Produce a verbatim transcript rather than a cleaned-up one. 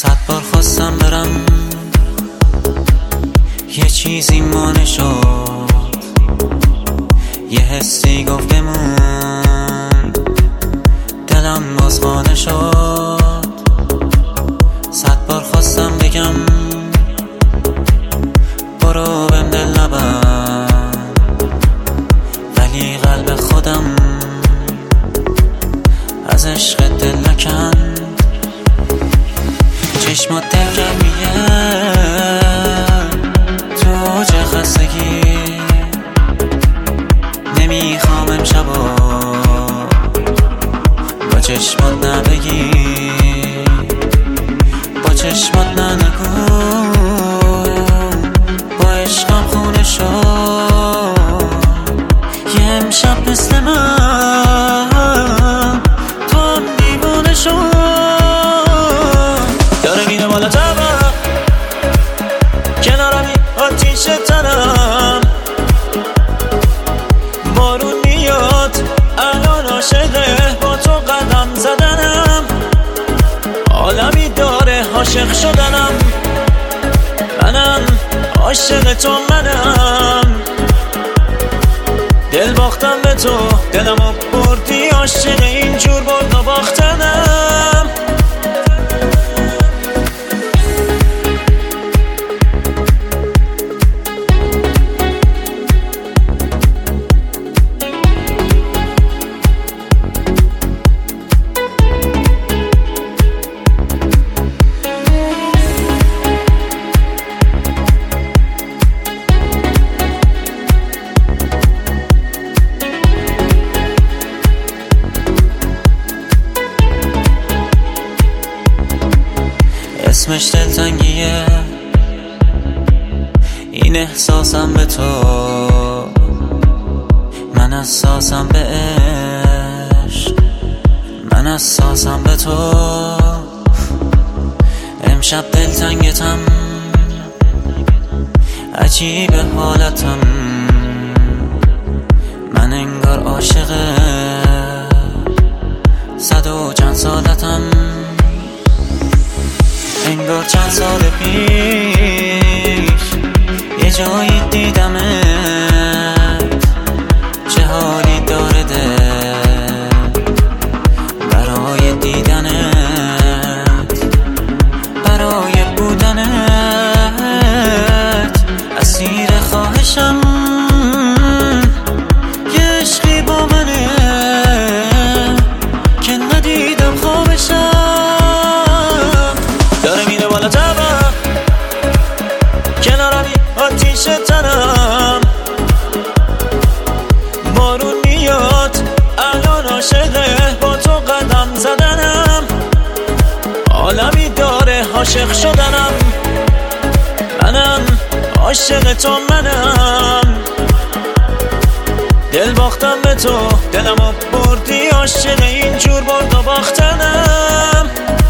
صد بار خواستم برم یه چیزی مانع شد، یه حسی گفت بمون، دلم باز خانه شد. صد بار خواستم بگم برو بهم دل نبند، ولی قلب خودم از عشق دل نکند. چشمات دلگرمیه تو اوج خستگی، نمیخوام امشبا با چشمات نبگی، با چشمات ننگو با عشقم خونه شد. یه امشب مثل من تو هم دیوانه شد. داره میره بالا تبم کنارمی آتیش تنم، بارون میاد الان عاشقه با تو قدم زدنم، عالمی داره عاشق شدنم، منم عاشق تو منم، دل باختم به تو دلمو بردی، عاشق اینجور برد و باختنم. اسمش دلتنگیه، این احساسم به تو، من اساسم به عشق، من اساسم به تو. امشب دلتنگتم، عجیب حالتم، من انگار عاشق صد و چند سالتم، انگار چند سال پیش یه جایی دیدمت، چه حالی داره دل برای دیدنت، برای بودنت اسیر خواهشم. یه عشقی با منه که ندیدم خوابشم. داره میره بالا تبم کنارمی آتیش تنم، بارون میاد الان عاشقه با تو قدم زدنم، عالمی داره عاشق شدنم، منم عاشق تو منم، دل باختم به تو دلمو بردی، عاشق اینجور برد و باختنم.